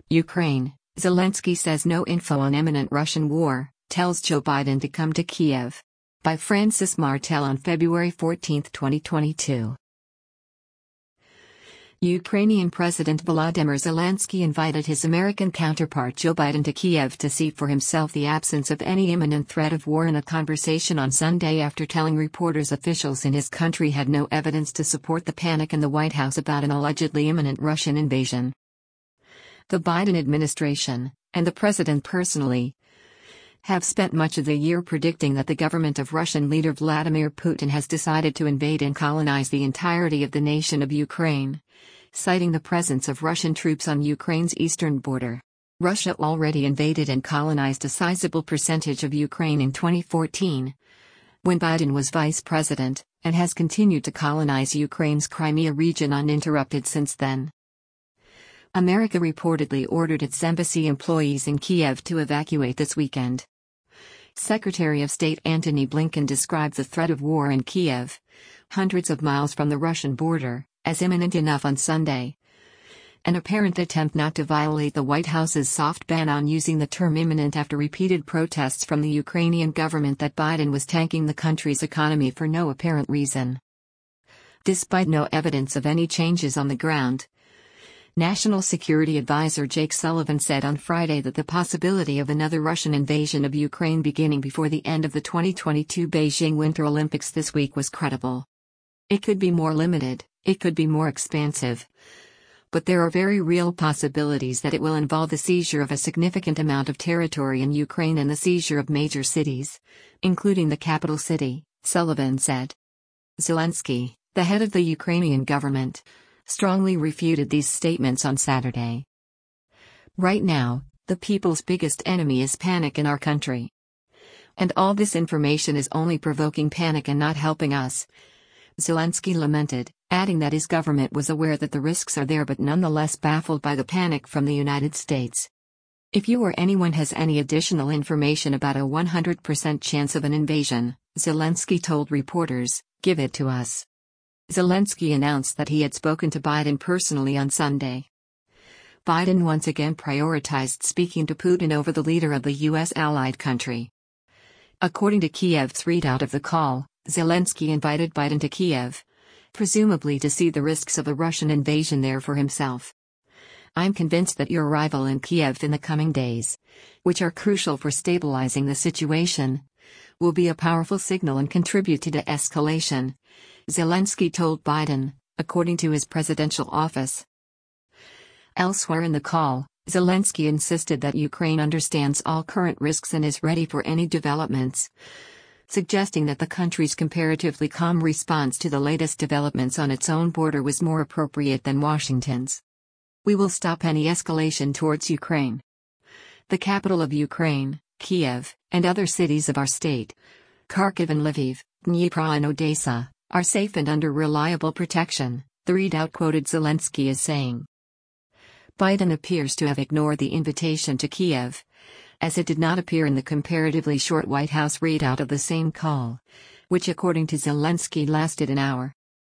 Ukraine, Zelensky says no info on imminent Russian war, tells Joe Biden to come to Kiev. By Francis Martel on February 14, 2022. Ukrainian President Volodymyr Zelensky invited his American counterpart Joe Biden to Kiev to see for himself the absence of any imminent threat of war in a conversation on Sunday after telling reporters officials in his country had no evidence to support the panic in the White House about an allegedly imminent Russian invasion. The Biden administration, and the president personally, have spent much of the year predicting that the government of Russian leader Vladimir Putin has decided to invade and colonize the entirety of the nation of Ukraine, citing the presence of Russian troops on Ukraine's eastern border. Russia already invaded and colonized a sizable percentage of Ukraine in 2014, when Biden was vice president, and has continued to colonize Ukraine's Crimea region uninterrupted since then. America reportedly ordered its embassy employees in Kiev to evacuate this weekend. Secretary of State Antony Blinken described the threat of war in Kiev, hundreds of miles from the Russian border, as imminent enough on Sunday. An apparent attempt not to violate the White House's soft ban on using the term imminent after repeated protests from the Ukrainian government that Biden was tanking the country's economy for no apparent reason. Despite no evidence of any changes on the ground, National Security Advisor Jake Sullivan said on Friday that the possibility of another Russian invasion of Ukraine beginning before the end of the 2022 Beijing Winter Olympics this week was credible. It could be more limited, it could be more expansive. But there are very real possibilities that it will involve the seizure of a significant amount of territory in Ukraine and the seizure of major cities, including the capital city, Sullivan said. Zelensky, the head of the Ukrainian government, strongly refuted these statements on Saturday. Right now, the people's biggest enemy is panic in our country. And all this information is only provoking panic and not helping us, Zelensky lamented, adding that his government was aware that the risks are there but nonetheless baffled by the panic from the United States. If you or anyone has any additional information about a 100% chance of an invasion, Zelensky told reporters, give it to us. Zelensky announced that he had spoken to Biden personally on Sunday. Biden once again prioritized speaking to Putin over the leader of the U.S. allied country. According to Kiev's readout of the call, Zelensky invited Biden to Kiev, presumably to see the risks of a Russian invasion there for himself. I'm convinced that your arrival in Kiev in the coming days, which are crucial for stabilizing the situation, will be a powerful signal and contribute to de-escalation, Zelensky told Biden, according to his presidential office. Elsewhere in the call, Zelensky insisted that Ukraine understands all current risks and is ready for any developments, suggesting that the country's comparatively calm response to the latest developments on its own border was more appropriate than Washington's. We will stop any escalation towards Ukraine. The capital of Ukraine, Kiev, and other cities of our state, Kharkiv and Lviv, Dnipro and Odessa, are safe and under reliable protection, the readout quoted Zelensky as saying. Biden appears to have ignored the invitation to Kiev, as it did not appear in the comparatively short White House readout of the same call, which according to Zelensky lasted an hour.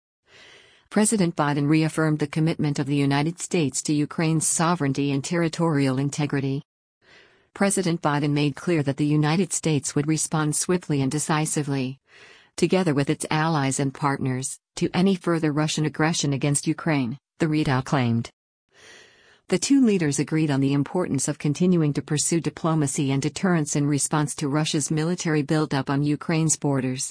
President Biden reaffirmed the commitment of the United States to Ukraine's sovereignty and territorial integrity. President Biden made clear that the United States would respond swiftly and decisively, together with its allies and partners, to any further Russian aggression against Ukraine, the readout claimed. The two leaders agreed on the importance of continuing to pursue diplomacy and deterrence in response to Russia's military buildup on Ukraine's borders.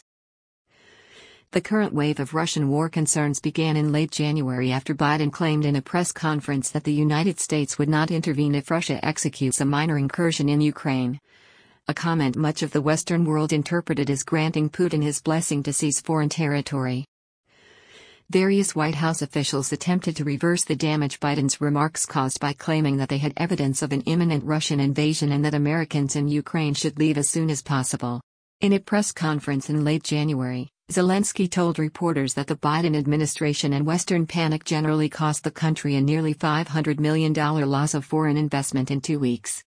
The current wave of Russian war concerns began in late January after Biden claimed in a press conference that the United States would not intervene if Russia executes a minor incursion in Ukraine, a comment much of the Western world interpreted as granting Putin his blessing to seize foreign territory. Various White House officials attempted to reverse the damage Biden's remarks caused by claiming that they had evidence of an imminent Russian invasion and that Americans in Ukraine should leave as soon as possible. In a press conference in late January, Zelensky told reporters that the Biden administration and Western panic generally cost the country a nearly $500 million loss of foreign investment in 2 weeks.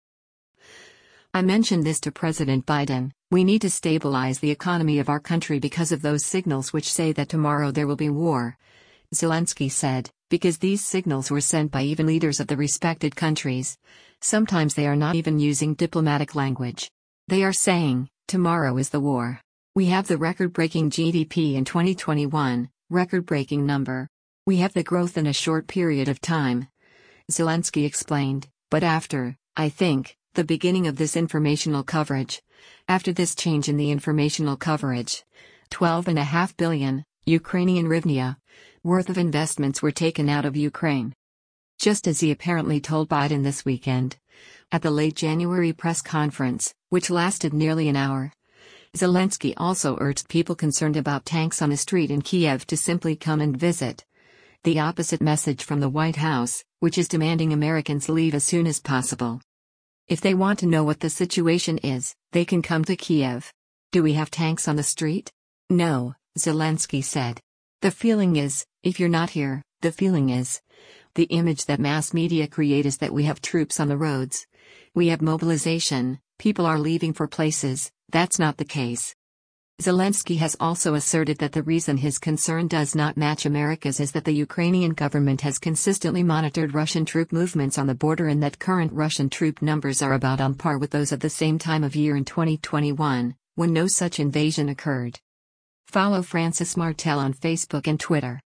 I mentioned this to President Biden. We need to stabilize the economy of our country because of those signals which say that tomorrow there will be war, Zelensky said, Because these signals were sent by even leaders of the respected countries. Sometimes they are not even using diplomatic language. They are saying, tomorrow is the war. We have the record-breaking GDP in 2021, record-breaking number. We have the growth in a short period of time. Zelensky explained, but after, I think, the beginning of this informational coverage. After this change in the informational coverage, 12.5 billion, Ukrainian hryvnia, worth of investments were taken out of Ukraine. Just as he apparently told Biden this weekend. At the late January press conference, which lasted nearly an hour. Zelensky also urged people concerned about tanks on the street in Kiev to simply come and visit. The opposite message from the White House, which is demanding Americans leave as soon as possible. If they want to know what the situation is, they can come to Kiev. Do we have tanks on the street? No, Zelensky said. The feeling is, if you're not here, the feeling is. The image that mass media create is that we have troops on the roads. We have mobilization, people are leaving for places. That's not the case. Zelensky has also asserted that the reason his concern does not match America's is that the Ukrainian government has consistently monitored Russian troop movements on the border and that current Russian troop numbers are about on par with those at the same time of year in 2021, when no such invasion occurred. Follow Francis Martel on Facebook and Twitter.